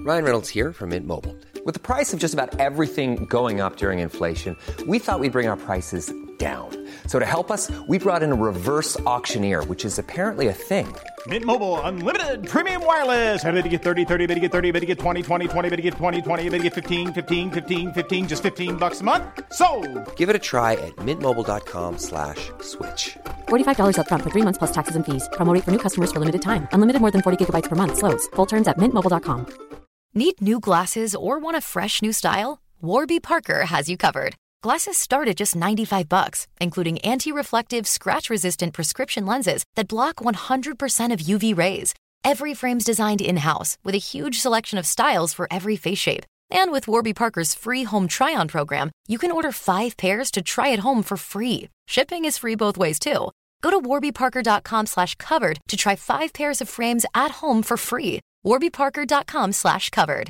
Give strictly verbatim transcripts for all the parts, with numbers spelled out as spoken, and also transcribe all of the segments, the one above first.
Ryan Reynolds here from Mint Mobile. With the price of just about everything going up during inflation, we thought we'd bring our prices down. So to help us, we brought in a reverse auctioneer, which is apparently a thing. Mint Mobile Unlimited Premium Wireless. How to get thirty, thirty, how to get thirty, how to get twenty, twenty, twenty, how to get twenty, twenty, how to get fifteen, fifteen, fifteen, fifteen, just fifteen bucks a month? Sold! Give it a try at mintmobile.com slash switch. forty-five dollars up front for three months plus taxes and fees. Promo rate for new customers for limited time. Unlimited more than forty gigabytes per month. Slows full terms at mint mobile dot com. Need new glasses or want a fresh new style? Warby Parker has you covered. Glasses start at just ninety-five bucks, including anti-reflective, scratch-resistant prescription lenses that block one hundred percent of U V rays. Every frame's designed in-house with a huge selection of styles for every face shape. And with Warby Parker's free home try-on program, you can order five pairs to try at home for free. Shipping is free both ways, too. Go to warbyparker.com slash covered to try five pairs of frames at home for free. warbyparker.com slash covered.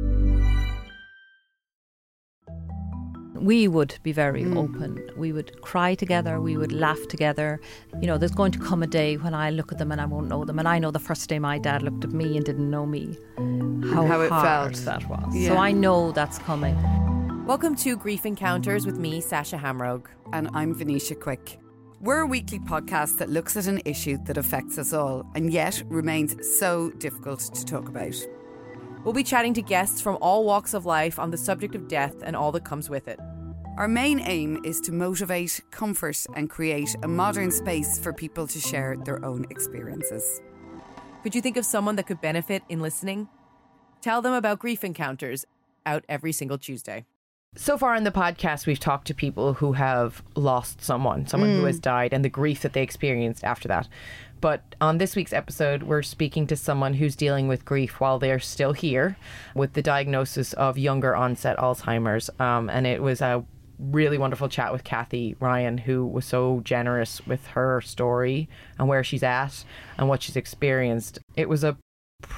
We would be very Mm. open. We would cry together. We would laugh together. You know, there's going to come a day when I look at them and I won't know them. And I know the first day my dad looked at me and didn't know me, how, How it hard felt. that was. Yeah. So I know that's coming. Welcome to Grief Encounters with me, Sasha Hamrogue. And I'm Venetia Quick. We're a weekly podcast that looks at an issue that affects us all and yet remains so difficult to talk about. We'll be chatting to guests from all walks of life on the subject of death and all that comes with it. Our main aim is to motivate, comfort and create a modern space for people to share their own experiences. Could you think of someone that could benefit in listening? Tell them about Grief Encounters, out every single Tuesday. So far in the podcast, we've talked to people who have lost someone, someone mm. who has died, and the grief that they experienced after that. But on this week's episode, we're speaking to someone who's dealing with grief while they're still here with the diagnosis of younger onset Alzheimer's. Um, and it was a really wonderful chat with Kathy Ryan, who was so generous with her story and where she's at and what she's experienced. It was a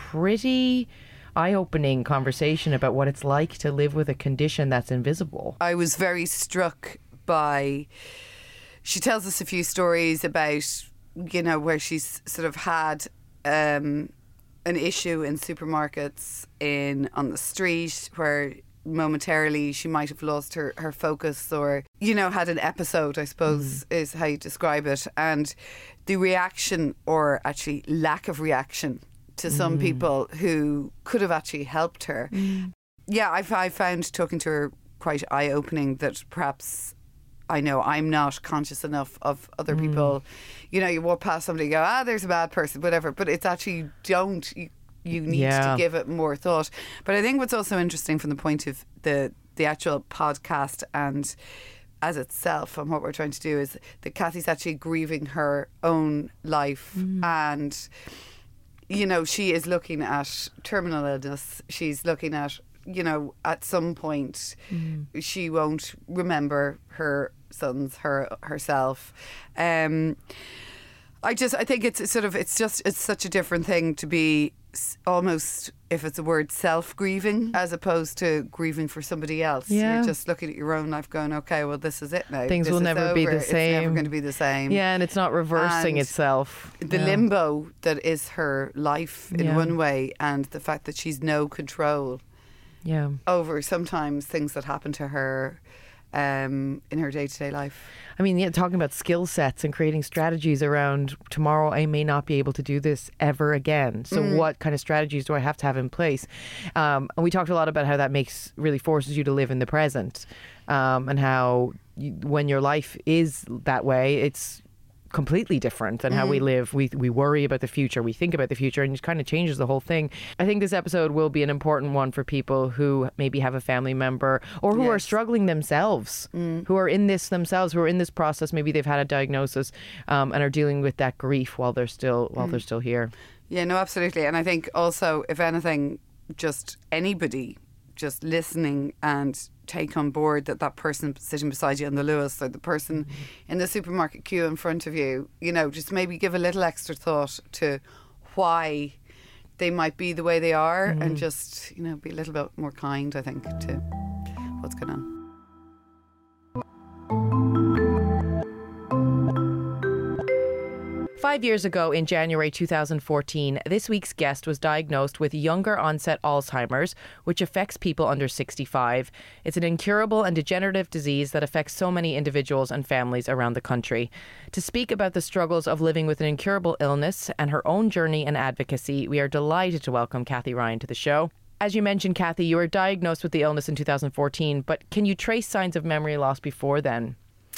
pretty eye-opening conversation about what it's like to live with a condition that's invisible. I was very struck by, she tells us a few stories about, you know, where she's sort of had um, an issue in supermarkets, in on the street, where momentarily she might have lost her, her focus or, you know, had an episode, I suppose, mm. is how you describe it. And the reaction, or actually lack of reaction, to some mm. people who could have actually helped her. Mm. Yeah, I, I found talking to her quite eye-opening that perhaps, I know I'm not conscious enough of other mm. people. You know, you walk past somebody and go, ah, there's a bad person, whatever. But it's actually, don't, you, you need yeah. to give it more thought. But I think what's also interesting from the point of the, the actual podcast and as itself, and what we're trying to do, is that Kathy's actually grieving her own life mm. and, you know, she is looking at terminal illness. She's looking at, you know, at some point mm. she won't remember her sons, her herself. Um, I just, I think it's sort of, it's just, it's such a different thing to be almost, if it's a word, self-grieving as opposed to grieving for somebody else. Yeah. You're just looking at your own life going, okay, well, this is it now. Things this will never over. be the same. It's never going to be the same. Yeah, and it's not reversing and itself. The yeah. limbo that is her life in yeah. one way, and the fact that she's no control yeah. over sometimes things that happen to her um, in her day-to-day life. I mean, yeah, talking about skill sets and creating strategies around tomorrow, I may not be able to do this ever again. So mm. what kind of strategies do I have to have in place? Um, and we talked a lot about how that makes, really forces you to live in the present, um, and how you, when your life is that way, it's completely different than mm. how we live. We we worry about the future. We think about the future, and it kind of changes the whole thing. I think this episode will be an important one for people who maybe have a family member or who yes. are struggling themselves, mm. who are in this themselves, who are in this process. Maybe they've had a diagnosis um, and are dealing with that grief while they're still while mm. they're still here. Yeah, no, absolutely. And I think also, if anything, just anybody just listening and take on board that that person sitting beside you on the Lewis, or the person mm-hmm. in the supermarket queue in front of you, you know, just maybe give a little extra thought to why they might be the way they are, mm-hmm. and just, you know, be a little bit more kind, I think, to what's going on. Five years ago, in January two thousand fourteen, this week's guest was diagnosed with younger onset Alzheimer's, which affects people under sixty-five. It's an incurable and degenerative disease that affects so many individuals and families around the country. To speak about the struggles of living with an incurable illness and her own journey and advocacy, we are delighted to welcome Kathy Ryan to the show. As you mentioned, Kathy, you were diagnosed with the illness in two thousand fourteen, but can you trace signs of memory loss before then?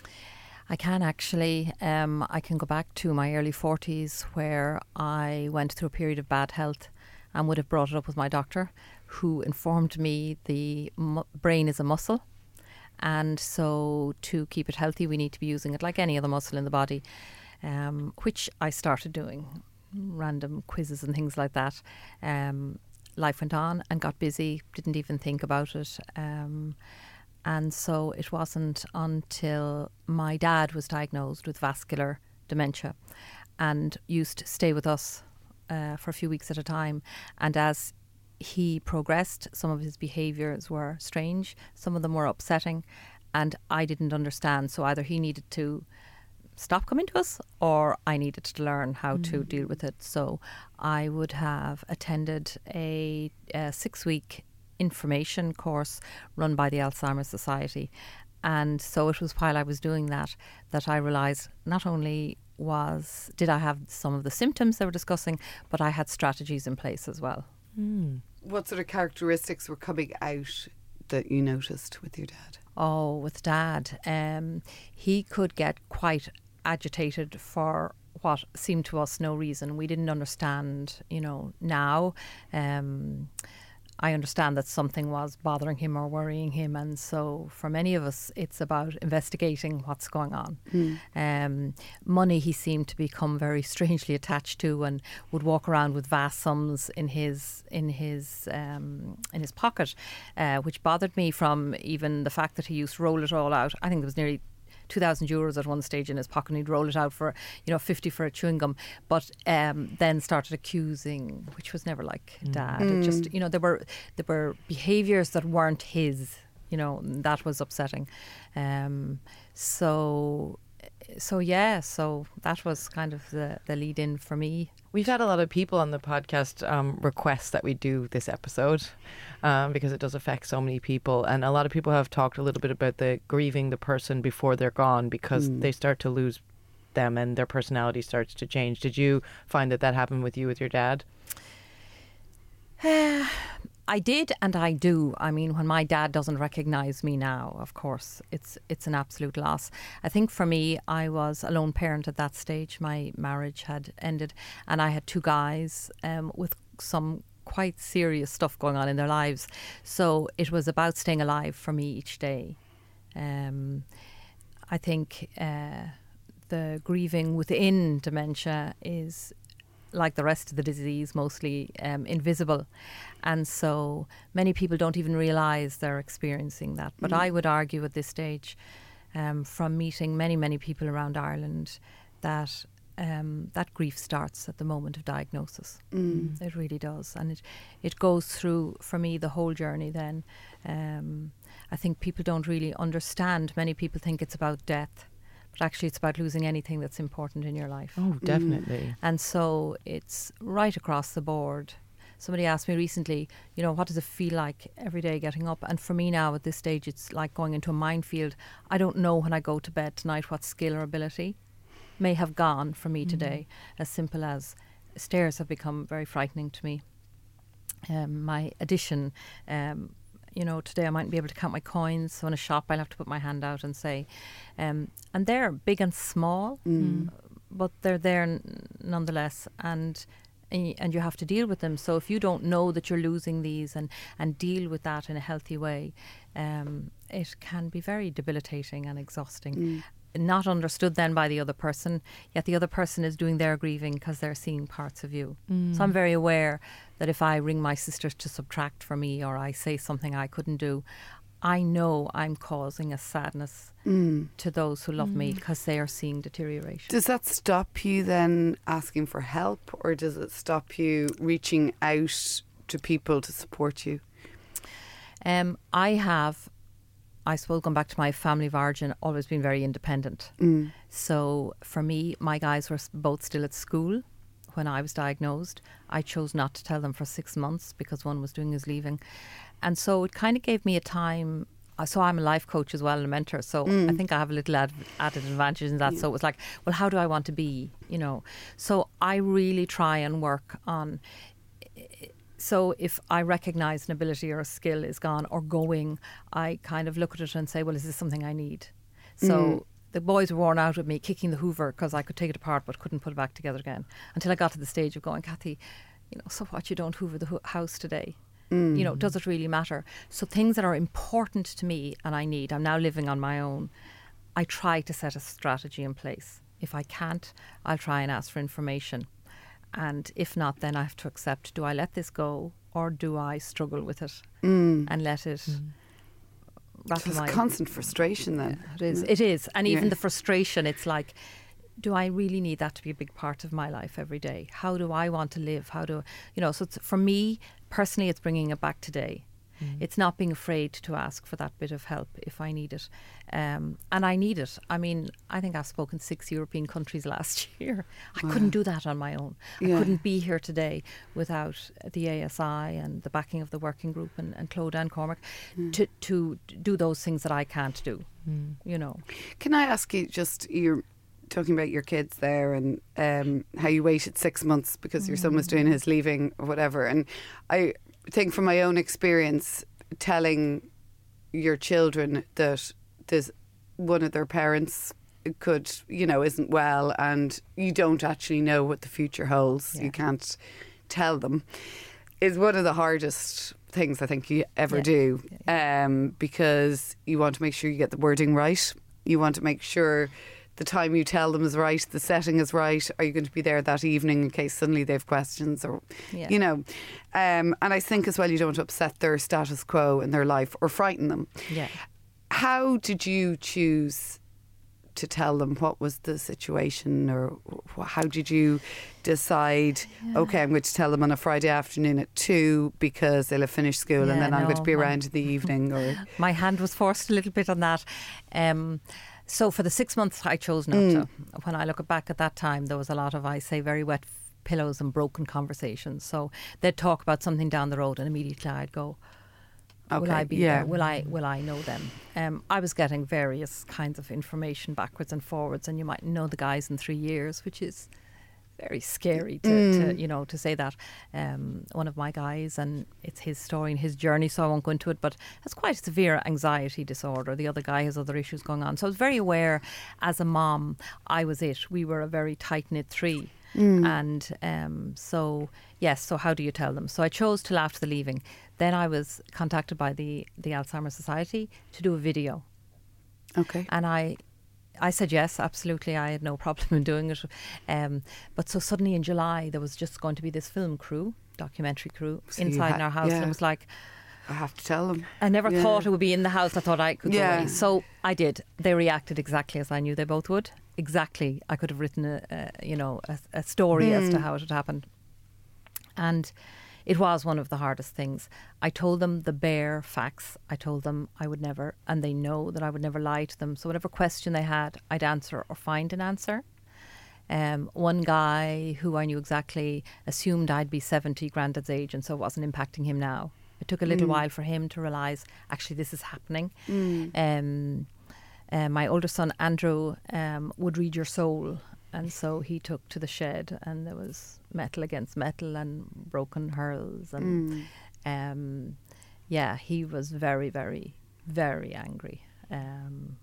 I can actually. Um, I can go back to my early forties where I went through a period of bad health and would have brought it up with my doctor, who informed me the mu- brain is a muscle. And so to keep it healthy, we need to be using it like any other muscle in the body, um, which I started doing, random quizzes and things like that. Um, life went on and got busy, didn't even think about it. Um, And so it wasn't until my dad was diagnosed with vascular dementia and used to stay with us uh, for a few weeks at a time. And as he progressed, some of his behaviours were strange, some of them were upsetting, and I didn't understand. So either he needed to stop coming to us or I needed to learn how mm. to deal with it. So I would have attended a, a six-week information course run by the Alzheimer's Society, and so it was while I was doing that that I realised not only was did I have some of the symptoms they were discussing, but I had strategies in place as well. Mm. What sort of characteristics were coming out that you noticed with your dad? Oh, with Dad, um, he could get quite agitated for what seemed to us no reason. We didn't understand, you know, now. Um, I understand that something was bothering him or worrying him, and so for many of us it's about investigating what's going on. Mm. Um, money he seemed to become very strangely attached to, and would walk around with vast sums in his in his um, in his pocket, uh, which bothered me, from even the fact that he used to roll it all out. I think there was nearly two thousand euros at one stage in his pocket, and he'd roll it out for, you know, fifty for a chewing gum, but um, then started accusing, which was never like Dad. Mm. It just, you know, there were there were behaviours that weren't his, you know, that was upsetting. Um, so, so yeah, so that was kind of the, the lead in for me. We've had a lot of people on the podcast um, request that we do this episode um, because it does affect so many people. And a lot of people have talked a little bit about the grieving the person before they're gone, because mm. they start to lose them and their personality starts to change. Did you find that that happened with you with your dad? Uh, I did, and I do. I mean, when my dad doesn't recognise me now, of course, it's it's an absolute loss. I think for me, I was a lone parent at that stage. My marriage had ended, and I had two guys um, with some quite serious stuff going on in their lives. So it was about staying alive for me each day. Um, I think uh, the grieving within dementia is, like the rest of the disease, mostly um, invisible. And so many people don't even realise they're experiencing that. But mm. I would argue at this stage, um, from meeting many, many people around Ireland, that um, that grief starts at the moment of diagnosis. Mm. It really does. And it, it goes through, for me, the whole journey then. Um, I think people don't really understand. Many people think it's about death, but actually it's about losing anything that's important in your life. Oh, definitely. Mm. And so it's right across the board. Somebody asked me recently, you know, what does it feel like every day getting up? And for me now at this stage, it's like going into a minefield. I don't know when I go to bed tonight what skill or ability may have gone for me mm. today. As simple as stairs have become very frightening to me. Um, my addition, um, you know, today I mightn't be able to count my coins. So in a shop, I'll have to put my hand out and say, um, and they're big and small, mm. but they're there n- nonetheless. And and you have to deal with them. So if you don't know that you're losing these and, and deal with that in a healthy way, um, it can be very debilitating and exhausting. Mm. Not understood then by the other person, yet the other person is doing their grieving because they're seeing parts of you. Mm. So I'm very aware that if I ring my sisters to subtract for me, or I say something I couldn't do, I know I'm causing a sadness mm. to those who love mm. me, because they are seeing deterioration. Does that stop you then asking for help, or does it stop you reaching out to people to support you? Um, I have I suppose going back to my family of origin, always been very independent. Mm. So for me, my guys were s- both still at school when I was diagnosed. I chose not to tell them for six months because one was doing his leaving. And so it kind of gave me a time. uh, So I'm a life coach as well and a mentor. So I think I have a little ad- added advantage in that. So it was like, well, how do I want to be? You know, so I really try and work on. So if I recognise an ability or a skill is gone or going, I kind of look at it and say, well, is this something I need? So the boys were worn out with me kicking the Hoover because I could take it apart but couldn't put it back together again, until I got to the stage of going, Kathy, you know, so what, you don't Hoover the ho- house today? You know, does it really matter? So things that are important to me and I need, I'm now living on my own, I try to set a strategy in place. If I can't, I'll try and ask for information. And if not, then I have to accept, do I let this go or do I struggle with it and let it rattle It's my... constant frustration then. It is. It is. And even Yeah. the frustration, it's like, do I really need that to be a big part of my life every day? How do I want to live? How do, you know, so it's, for me, personally, it's bringing it back today. It's not being afraid to ask for that bit of help if I need it. Um, and I need it. I mean, I think I've spoken six European countries last year. I couldn't do that on my own. Yeah. I couldn't be here today without the A S I and the backing of the working group and, and Claude and Cormac to, to do those things that I can't do, you know. Can I ask you, just, you're talking about your kids there and um, how you waited six months because your son was doing his leaving or whatever. And I think from my own experience, telling your children that there's one of their parents could, you know, isn't well and you don't actually know what the future holds, Yeah. you can't tell them, is one of the hardest things I think you ever Yeah. do, um, because you want to make sure you get the wording right. You want to make sure the time you tell them is right, the setting is right. Are you going to be there that evening in case suddenly they have questions or, Yeah. you know. Um, and I think as well you don't want to upset their status quo in their life or frighten them. Yeah. How did you choose to tell them? What was the situation, or wh- how did you decide, okay, I'm going to tell them on a Friday afternoon at two because they'll have finished school Yeah, and then I'm going to no, be my- around in the evening? Or My hand was forced a little bit on that. Um, so for the six months, I chose not to. When I look back at that time, there was a lot of, I say, very wet f- pillows and broken conversations. So they'd talk about something down the road, and immediately I'd go, "Will Okay, I be yeah. there? Will I? Will I know them?" Um, I was getting various kinds of information backwards and forwards, and you might know the guys in three years, which is very scary to, to you know to say that. Um, one of my guys, and it's his story and his journey, so I won't go into it, but has quite a severe anxiety disorder. The other guy has other issues going on, so I was very aware. As a mom, I was it. We were a very tight knit three. And um, so, yes, so how do you tell them? So I chose till after the leaving. Then I was contacted by the, the Alzheimer's Society to do a video. okay. And I I said yes, absolutely. I had no problem in doing it. Um, but so suddenly in July, there was just going to be this film crew, documentary crew, So you inside had- in our house. yeah. And it was like, I have to tell them. I never Yeah. thought it would be in the house. I thought I could Yeah. go away. So I did. They reacted exactly as I knew they both would. Exactly. I could have written a, a you know, a, a story as to how it had happened. And it was one of the hardest things. I told them the bare facts. I told them I would never, and they know that I would never lie to them. So whatever question they had, I'd answer or find an answer. Um, one guy who I knew exactly assumed I'd be seventy, granddad's age, and so it wasn't impacting him now. It took a little while for him to realise, actually, this is happening. Um, uh, my older son, Andrew, um, would read your soul. And so he took to the shed, and there was metal against metal and broken hurls. And um, yeah, he was very, very, very angry. Um,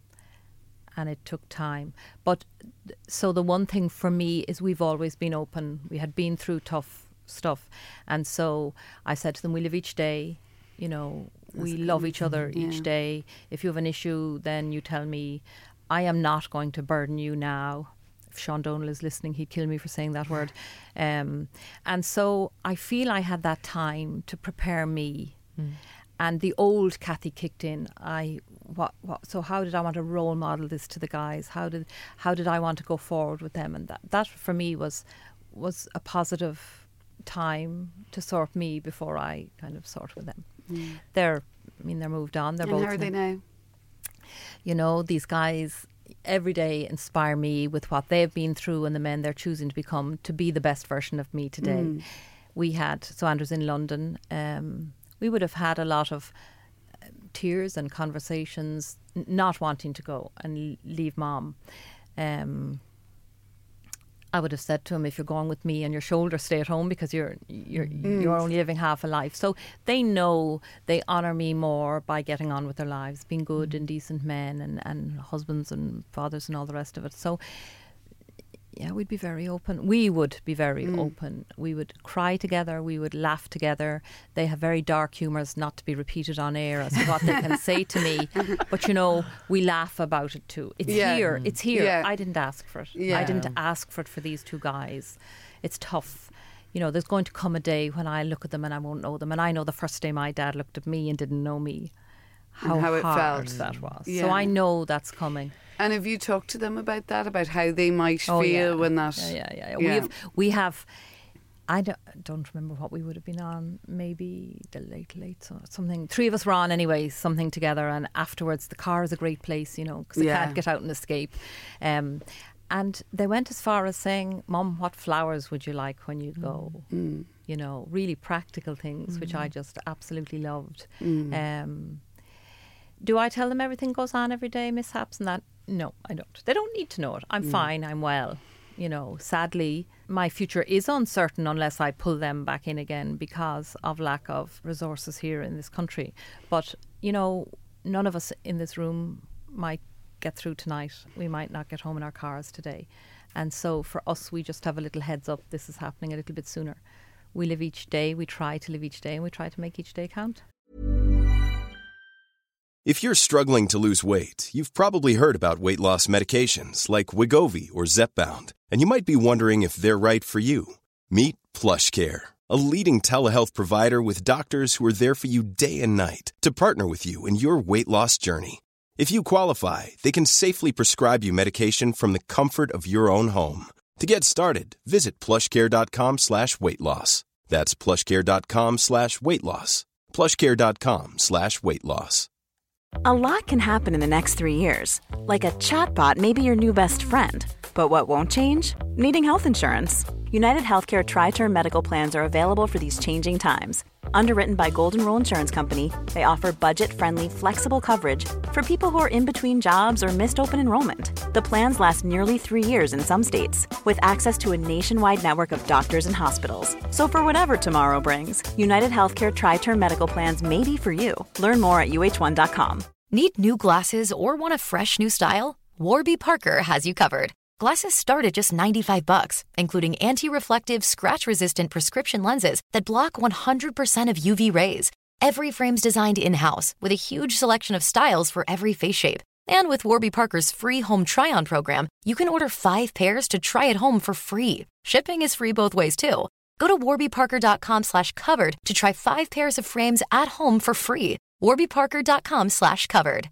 and it took time. But th- so the one thing for me is we've always been open. We had been through tough stuff. And so I said to them, we live each day. You know, we love each other each yeah. day. If you have an issue, then you tell me. I am not going to burden you now. If Sean Donal is listening, he'd kill me for saying that word. Um, and so I feel I had that time to prepare me. And the old Kathy kicked in. I what, what so how did I want to role model this to the guys? How did how did I want to go forward with them? And that, that for me was was a positive time to sort me before I kind of sort with them. They're I mean they're moved on. They're And both how are they now? You know, these guys every day inspire me with what they've been through and the men they're choosing to become to be the best version of me today. Mm. We had, so Andrew's in London, um, we would have had a lot of uh, tears and conversations, n- not wanting to go and leave mom. Um, I would have said to him, if you're going with me on your shoulder, stay at home because you're you're mm. you're only living half a life. So they know they honour me more by getting on with their lives, being good and decent men and, and husbands and fathers and all the rest of it. So yeah, we'd be very open. We would be very mm. open. We would cry together. We would laugh together. They have very dark humours, not to be repeated on air as to what they can say to me. But, you know, we laugh about it too. It's yeah. here. It's here. Yeah. I didn't ask for it. Yeah. I didn't ask for it for these two guys. It's tough. You know, there's going to come a day when I look at them and I won't know them. And I know the first day my dad looked at me and didn't know me, how, how hard it felt. that was. Yeah. So I know that's coming. And have you talked to them about that, about how they might oh, feel yeah. when that... Yeah, yeah, yeah. yeah. We have, we have, I don't, don't remember what we would have been on, maybe the late, late, so something. Three of us were on anyway, something together, and afterwards the car is a great place, you know, because yeah. I can't get out and escape. Um, and they went as far as saying, Mum, what flowers would you like when you go? Mm. You know, really practical things, mm. which I just absolutely loved. Mm. Um, do I tell them everything goes on every day, mishaps and that? No, I don't. They don't need to know it. I'm mm. fine. I'm well. You know, sadly, my future is uncertain unless I pull them back in again because of lack of resources here in this country. But, you know, none of us in this room might get through tonight. We might not get home in our cars today. And so for us, we just have a little heads up. This is happening a little bit sooner. We live each day. We try to live each day and we try to make each day count. If you're struggling to lose weight, you've probably heard about weight loss medications like Wegovy or Zepbound, and you might be wondering if they're right for you. Meet PlushCare, a leading telehealth provider with doctors who are there for you day and night to partner with you in your weight loss journey. If you qualify, they can safely prescribe you medication from the comfort of your own home. To get started, visit plushcare.com slash weight loss. That's plushcare.com slash weight loss. plushcare.com slash weight loss. A lot can happen in the next three years. Like a chatbot may be your new best friend. But what won't change? Needing health insurance. United Healthcare Tri-Term Medical Plans are available for these changing times. Underwritten by Golden Rule Insurance Company, they offer budget-friendly, flexible coverage for people who are in between jobs or missed open enrollment. The plans last nearly three years in some states, with access to a nationwide network of doctors and hospitals. So for whatever tomorrow brings, United Healthcare Tri-Term Medical Plans may be for you. Learn more at U H one dot com. Need new glasses or want a fresh new style? Warby Parker has you covered. Glasses start at just ninety-five bucks, including anti-reflective, scratch-resistant prescription lenses that block one hundred percent of U V rays. Every frame's designed in-house with a huge selection of styles for every face shape. And with Warby Parker's free home try-on program, you can order five pairs to try at home for free. Shipping is free both ways, too. Go to warbyparker.com slash covered to try five pairs of frames at home for free. warbyparker.com slash covered.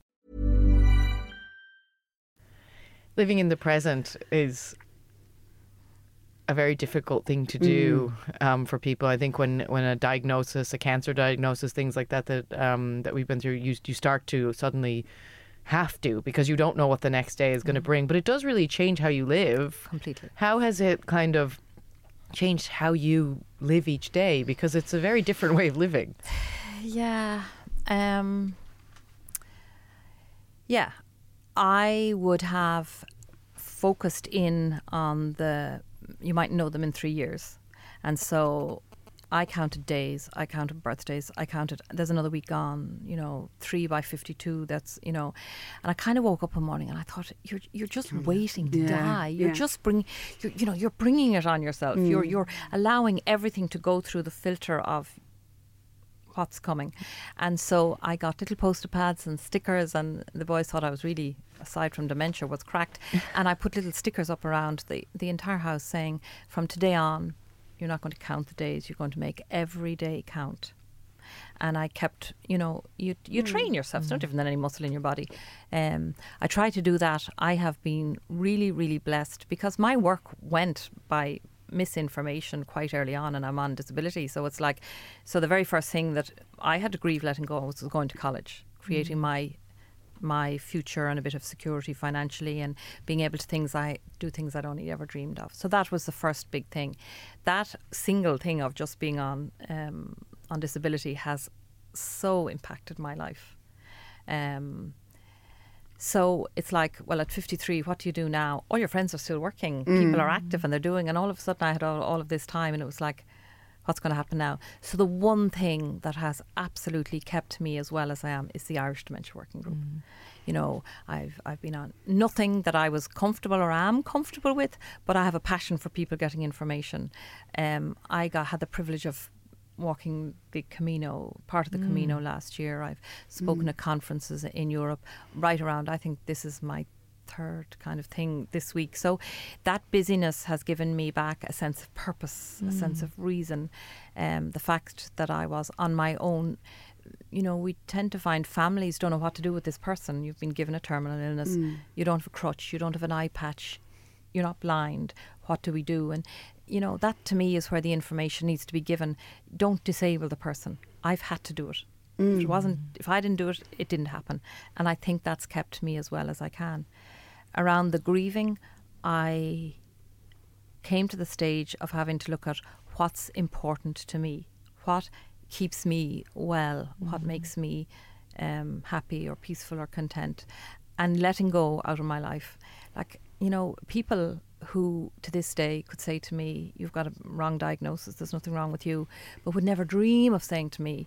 Living in the present is a very difficult thing to do mm. um, for people. I think when, when a diagnosis, a cancer diagnosis, things like that that um, that we've been through, you you start to suddenly have to, because you don't know what the next day is going to mm. bring. But it does really change how you live. Completely. How has it kind of changed how you live each day? Because it's a very different way of living. Yeah. Um, yeah. I would have focused in on the, you might know them in three years. And so I counted days, I counted birthdays, I counted, there's another week gone, you know, three by fifty-two, that's, you know. And I kind of woke up one morning and I thought, you're you're just waiting to yeah, die. You're yeah. just bringing, you're, you know, you're bringing it on yourself. Mm. You're You're allowing everything to go through the filter of what's coming. And so I got little post-it pads and stickers, and the boys thought I was really, aside from dementia, was cracked. And I put little stickers up around the, the entire house saying, from today on, you're not going to count the days, you're going to make every day count. And I kept, you know, you you mm. train yourself. It's no different than any muscle in your body. Um, I try to do that. I have been really, really blessed because my work went by misinformation quite early on, and I'm on disability, so it's like, so the very first thing that I had to grieve letting go was going to college, creating mm. my my future and a bit of security financially, and being able to things I do things I'd only ever dreamed of. So that was the first big thing. That single thing of just being on um, on disability has so impacted my life. Um, so it's like, well, at fifty-three, what do you do now? All your friends are still working. Mm. People are active and they're doing, and all of a sudden I had all, all of this time, and it was like, what's going to happen now? So the one thing that has absolutely kept me as well as I am is the Irish Dementia Working Group. Mm. You know, I've I've been on nothing that I was comfortable or am comfortable with, but I have a passion for people getting information. Um, I got had the privilege of walking the Camino, part of the mm. Camino last year. I've spoken mm. at conferences in Europe, right around, I think this is my third kind of thing this week. So that busyness has given me back a sense of purpose, mm. a sense of reason. Um, the fact that I was on my own, you know, we tend to find families don't know what to do with this person. You've been given a terminal illness. Mm. You don't have a crutch. You don't have an eye patch. You're not blind. What do we do? And, you know, that to me is where the information needs to be given. Don't disable the person. I've had to do it. Mm. If it wasn't, if I didn't do it, it didn't happen. And I think that's kept me as well as I can. Around the grieving, I came to the stage of having to look at what's important to me, what keeps me well, mm. what makes me um, happy or peaceful or content, and letting go out of my life. Like, you know, people who to this day could say to me, you've got a wrong diagnosis, there's nothing wrong with you, but would never dream of saying to me,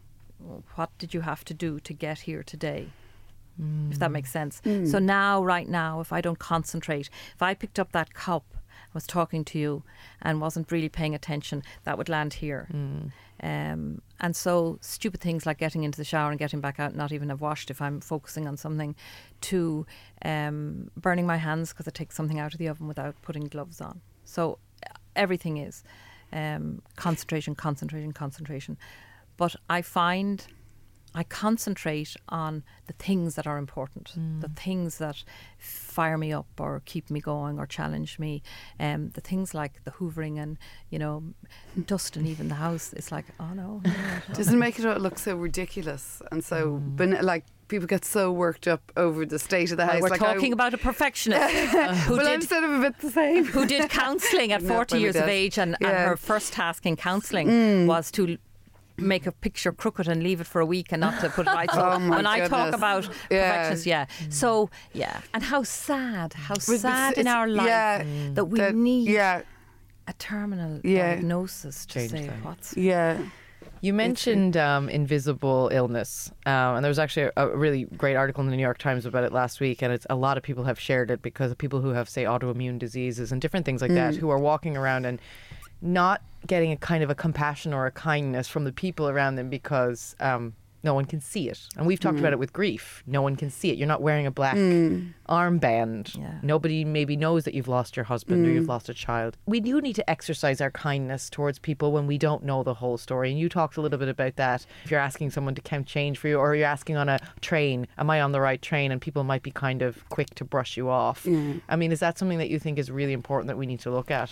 what did you have to do to get here today? Mm. If that makes sense. Mm. So now, right now, if I don't concentrate, if I picked up that cup, was talking to you and wasn't really paying attention, that would land here. Mm. Um, and so stupid things like getting into the shower and getting back out and not even have washed if I'm focusing on something, to um, burning my hands because I take something out of the oven without putting gloves on. So everything is um, concentration, concentration, concentration. But I find I concentrate on the things that are important, mm. the things that fire me up or keep me going or challenge me. Um, the things like the hoovering and, you know, dust and even the house. It's like, oh no. no, no. Doesn't make it look so ridiculous and so, mm. ben- like, people get so worked up over the state of the house. Well, we're like talking I, about a perfectionist who well, did, I'm sort of a bit the same. Who did counselling at forty years of age, and, yeah. and her first task in counselling mm. was to make a picture crooked and leave it for a week and not to put it right. So oh my when I goodness. talk about yeah. perfections, yeah. Mm. So, yeah. And how sad, how But sad it's, in our life yeah, that we that, need yeah. a terminal yeah. diagnosis to Change say that. what's... Yeah. You mentioned um, invisible illness, um, and there was actually a, a really great article in the New York Times about it last week, and it's a lot of people have shared it because of people who have, say, autoimmune diseases and different things like mm. that, who are walking around and not getting a kind of a compassion or a kindness from the people around them because um, no one can see it. And we've talked mm. about it with grief. No one can see it. You're not wearing a black mm. armband. Yeah. Nobody maybe knows that you've lost your husband mm. or you've lost a child. We do need to exercise our kindness towards people when we don't know the whole story. And you talked a little bit about that. If you're asking someone to count change for you, or you're asking on a train, am I on the right train? And people might be kind of quick to brush you off. Mm. I mean, is that something that you think is really important that we need to look at?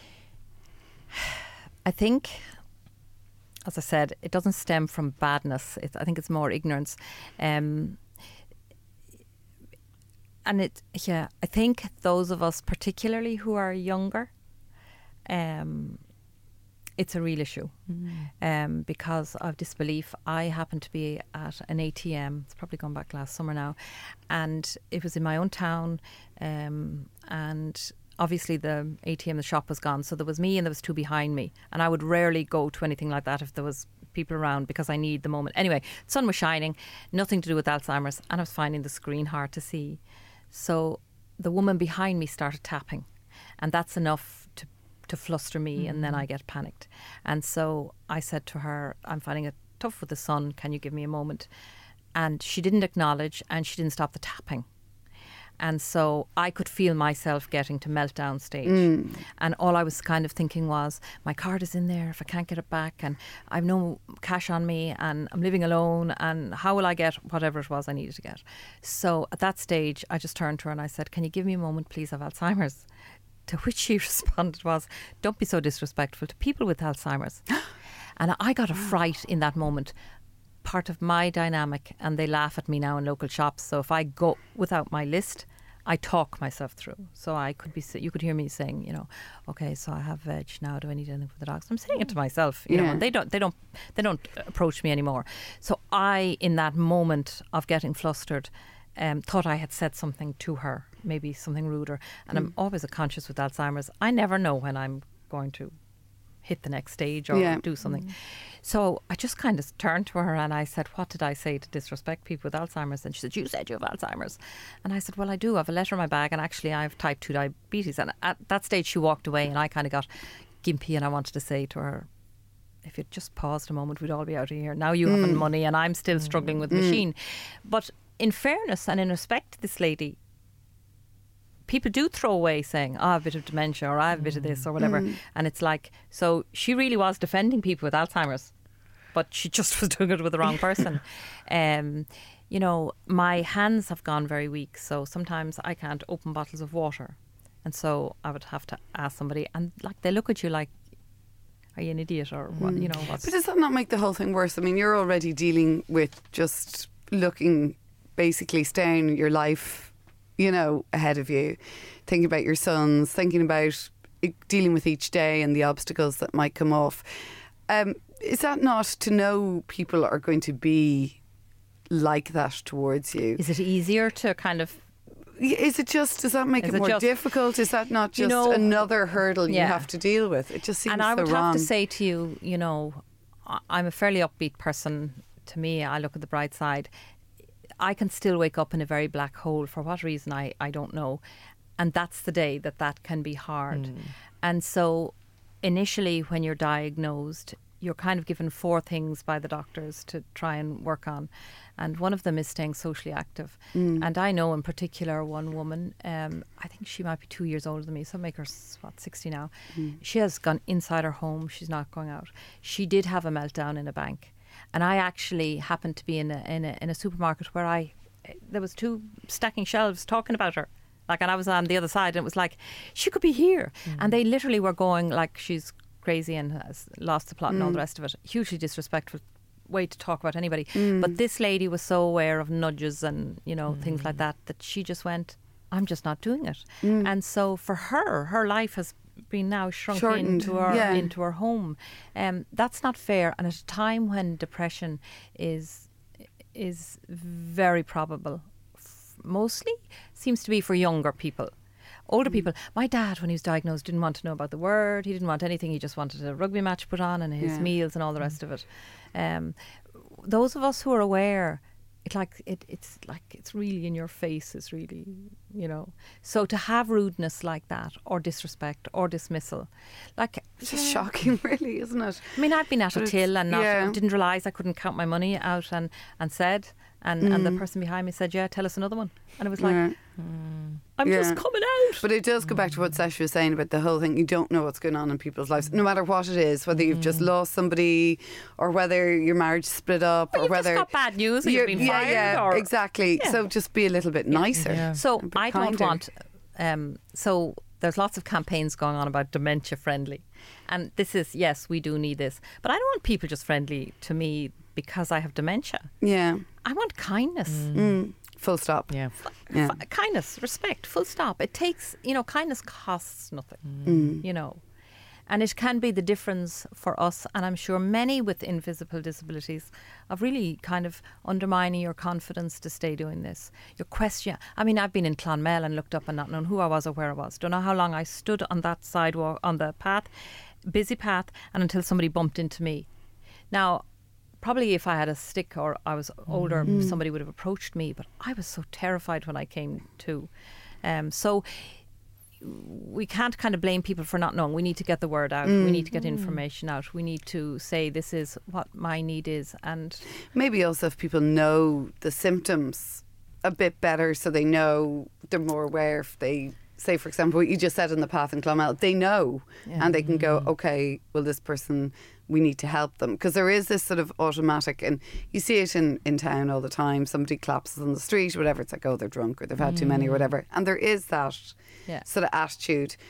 I think, as I said, it doesn't stem from badness. It, I think it's more ignorance. Um, and it, yeah, I think those of us, particularly who are younger, um, it's a real issue. Mm. Um, because of disbelief. I happened to be at an A T M, it's probably gone back last summer now, and it was in my own town, um, and obviously the A T M, the shop was gone, so there was me and there was two behind me, and I would rarely go to anything like that if there was people around because I need the moment. Anyway, the sun was shining, nothing to do with Alzheimer's, and I was finding the screen hard to see. So the woman behind me started tapping, and that's enough to to fluster me, mm-hmm. and then I get panicked. And so I said to her, I'm finding it tough with the sun, can you give me a moment? And she didn't acknowledge, and she didn't stop the tapping. And so I could feel myself getting to meltdown stage. Mm. And all I was kind of thinking was, my card is in there if I can't get it back, and I've no cash on me, and I'm living alone, and how will I get whatever it was I needed to get? So at that stage, I just turned to her and I said, can you give me a moment, please? I have Alzheimer's. To which she responded was, don't be so disrespectful to people with Alzheimer's. And I got a fright in that moment. part of my dynamic, and they laugh at me now in local shops. So if I go without my list, I talk myself through. So I could be, you could hear me saying, you know, okay, so I have veg now. Do I need anything for the dogs? I'm saying it to myself, you Yeah. know. And they don't, they don't, they don't approach me anymore. So I, in that moment of getting flustered, um, thought I had said something to her, maybe something ruder. And I'm always a conscious with Alzheimer's. I never know when I'm going to hit the next stage or Yeah. do something. So I just kind of turned to her and I said, what did I say to disrespect people with Alzheimer's? And she said, you said you have Alzheimer's. And I said, well, I do. I have a letter in my bag, and actually I have type two diabetes. And at that stage she walked away, and I kind of got gimpy, and I wanted to say to her, if you'd just paused a moment, we'd all be out of here. Now you haven't money and I'm still struggling with the machine. But in fairness and in respect to this lady, people do throw away saying, oh, I have a bit of dementia, or I have a bit of this or whatever. Mm. And it's like, so she really was defending people with Alzheimer's, but she just was doing it with the wrong person. um, you know, my hands have gone very weak, so sometimes I can't open bottles of water. And so I would have to ask somebody, and like they look at you like, are you an idiot, or what, you know, what's... But does that not make the whole thing worse? I mean, you're already dealing with just looking, basically staring your life, you know, ahead of you, thinking about your sons, thinking about dealing with each day and the obstacles that might come off. Um, is that not to know people are going to be like that towards you? Is it easier to kind of... Is it just, does that make Is it it more just- difficult? Is that not just You know, another hurdle you yeah. have to deal with? It just seems And I so would wrong. have to say to you, you know, I- I'm a fairly upbeat person. To me, I look at the bright side. I can still wake up in a very black hole. For what reason, I, I don't know. And that's the day that that can be hard. Mm. And so initially when you're diagnosed, you're kind of given four things by the doctors to try and work on. And one of them is staying socially active. Mm. And I know in particular one woman, um, I think she might be two years older than me, so make her, what, sixty now. Mm. She has gone inside her home. She's not going out. She did have a meltdown in a bank. And I actually happened to be in a, in a, in a supermarket where I, there was two stacking shelves talking about her. Like, and I was on the other side, and it was like, she could be here. Mm. And they literally were going like, she's crazy and has lost the plot mm. and all the rest of it. Hugely disrespectful way to talk about anybody. Mm. But this lady was so aware of nudges and, you know, mm. things like that, that she just went, I'm just not doing it. Mm. And so for her, her life has been now shrunk Shortened. into her yeah. into her home. Um, that's not fair. And at a time when depression is is very probable, f- mostly seems to be for younger people. Older mm. people. My dad, when he was diagnosed, didn't want to know about the word. He didn't want anything. He just wanted a rugby match put on and his yeah. meals and all the rest of it. Um, those of us who are aware, it like it, it's like it's really in your face. It's really, you know. So to have rudeness like that, or disrespect, or dismissal, like it's just yeah. shocking, really, isn't it? I mean, I've been at but a till and not, yeah. didn't realise I couldn't count my money out, and and said, and, mm. and the person behind me said, "Yeah, tell us another one," and it was like. Yeah. Mm. I'm yeah. just coming out. But it does go back to what Sash was saying about the whole thing. You don't know what's going on in people's lives, no matter what it is, whether you've just lost somebody or whether your marriage split up well, or you've whether just got bad news or you've been yeah, fired. Yeah, or, exactly. Yeah. So just be a little bit nicer. Yeah. So I kinder. don't want. Um, so there's lots of campaigns going on about dementia friendly, and this is yes, we do need this, but I don't want people just friendly to me because I have dementia. Yeah, I want kindness. Mm. Mm. Full stop. Yeah. yeah. F- kindness, respect, full stop. It takes, you know, kindness costs nothing, mm. you know. And it can be the difference for us, and I'm sure many with invisible disabilities, of really kind of undermining your confidence to stay doing this. Your question, I mean, I've been in Clonmel and looked up and not known who I was or where I was. Don't know how long I stood on that sidewalk, on the path, busy path, and until somebody bumped into me. Now, probably if I had a stick or I was older, mm. somebody would have approached me, but I was so terrified when I came to. Um, so we can't kind of blame people for not knowing. We need to get the word out. Mm. We need to get information out. We need to say this is what my need is. And maybe also if people know the symptoms a bit better, so they know, they're more aware. If they say, for example, what you just said in the path in Clonmel, they know yeah. and they can go, okay, well, this person, we need to help them. Because there is this sort of automatic, and you see it in, in town all the time, somebody collapses on the street or whatever, it's like, oh, they're drunk or they've had mm. too many or whatever. And there is that yeah. sort of attitude.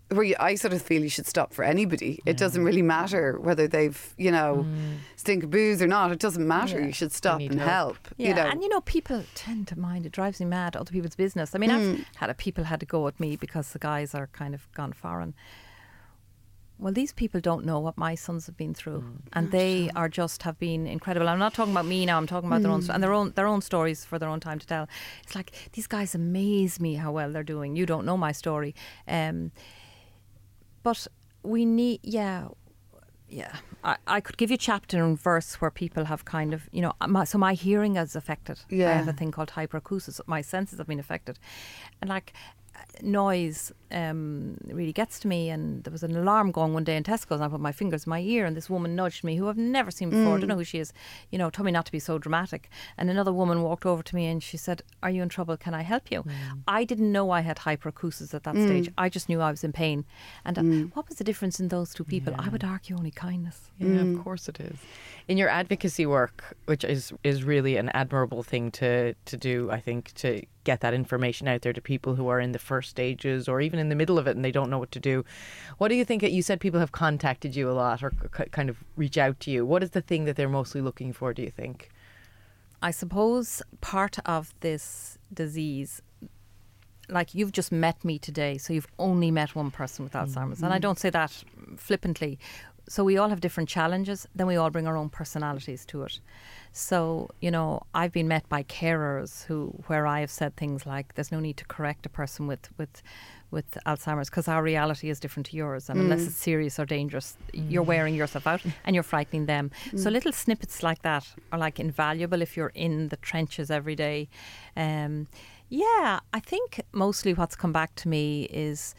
where you, I sort of feel you should stop for anybody. It doesn't really matter whether they've, you know, mm. stink of booze or not. It doesn't matter. Yeah. You should stop and help. help yeah, you know. And you know, people tend to mind. It drives me mad, other people's business. I mean, mm. I've had a, people had to go at me because the guys are kind of gone foreign. Well, these people don't know what my sons have been through, mm. and they are just have been incredible. I'm not talking about me now. I'm talking about mm. their own and their own their own stories for their own time to tell. It's like these guys amaze me how well they're doing. You don't know my story, um, but we need, yeah, yeah. I, I could give you chapter and verse where people have kind of, you know, my, so my hearing is affected. Yeah. I have a thing called hyperacusis. My senses have been affected, and like. Noise um, really gets to me, and there was an alarm going one day in Tesco's and I put my fingers in my ear and this woman nudged me, who I've never seen before. mm. I don't know who she is, you know, told me not to be so dramatic, and another woman walked over to me and she said, are you in trouble, can I help you? mm. I didn't know I had hyperacusis at that mm. stage. I just knew I was in pain, and uh, mm. what was the difference in those two people? Yeah. I would argue only kindness. Yeah, mm. of course it is. In your advocacy work, which is is really an admirable thing to to do, I think, to get that information out there to people who are in the first stages or even in the middle of it and they don't know what to do. What do you think? You said people have contacted you a lot or kind of reach out to you. What is the thing that they're mostly looking for, do you think? I suppose part of this disease, like you've just met me today, so you've only met one person with Alzheimer's. Mm-hmm. And I don't say that flippantly. So we all have different challenges, then we all bring our own personalities to it. So, you know, I've been met by carers who, where I have said things like, there's no need to correct a person with, with, with Alzheimer's because our reality is different to yours. And mm. unless it's serious or dangerous, mm. you're wearing yourself out and you're frightening them. Mm. So little snippets like that are like invaluable if you're in the trenches every day. Um, yeah, I think mostly what's come back to me is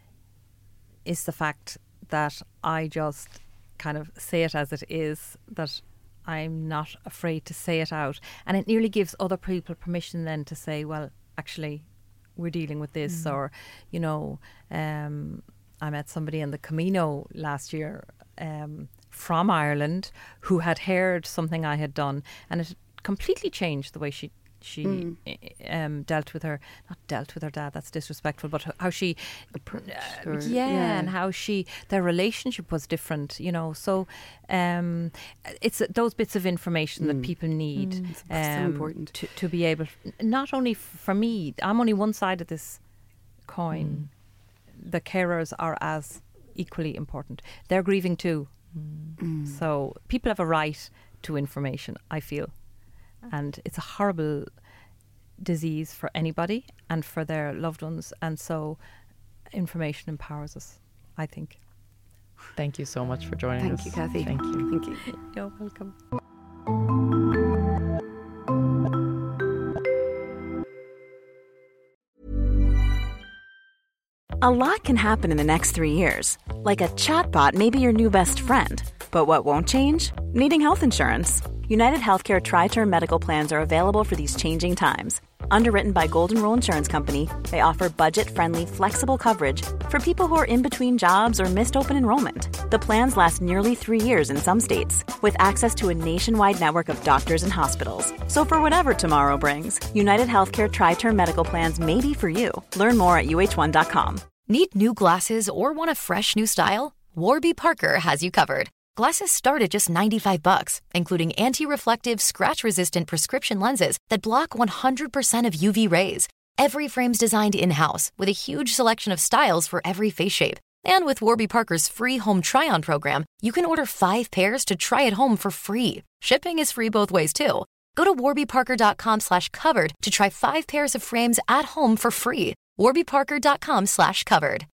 is the fact that I just kind of say it as it is, that I'm not afraid to say it out. And it nearly gives other people permission then to say, well, actually, we're dealing with this. Mm. Or, you know, um, I met somebody in the Camino last year um, from Ireland who had heard something I had done, and it completely changed the way she she mm. um, dealt with her, not dealt with her dad, that's disrespectful, but how she, uh, yeah, yeah, and how she, their relationship was different, you know. So um, it's those bits of information mm. that people need mm, it's um, so important to, to be able, not only for me, I'm only one side of this coin. Mm. The carers are as equally important. They're grieving too. Mm. So people have a right to information, I feel. And it's a horrible disease for anybody and for their loved ones. And so information empowers us, I think. Thank you so much for joining Thank us. Thank you, Kathy. Thank you. Thank you. You're welcome. A lot can happen in the next three years. Like a chatbot may be your new best friend. But what won't change? Needing health insurance. United Healthcare Tri-Term Medical Plans are available for these changing times. Underwritten by Golden Rule Insurance Company, they offer budget-friendly, flexible coverage for people who are in between jobs or missed open enrollment. The plans last nearly three years in some states, with access to a nationwide network of doctors and hospitals. So for whatever tomorrow brings, United Healthcare Tri-Term Medical Plans may be for you. Learn more at U H one dot com. Need new glasses or want a fresh new style? Warby Parker has you covered. Glasses start at just ninety-five bucks, including anti-reflective, scratch-resistant prescription lenses that block one hundred percent of U V rays. Every frame's designed in-house with a huge selection of styles for every face shape. And with Warby Parker's free home try-on program, you can order five pairs to try at home for free. Shipping is free both ways, too. Go to warbyparker.com slash covered to try five pairs of frames at home for free. warbyparker.com slash covered.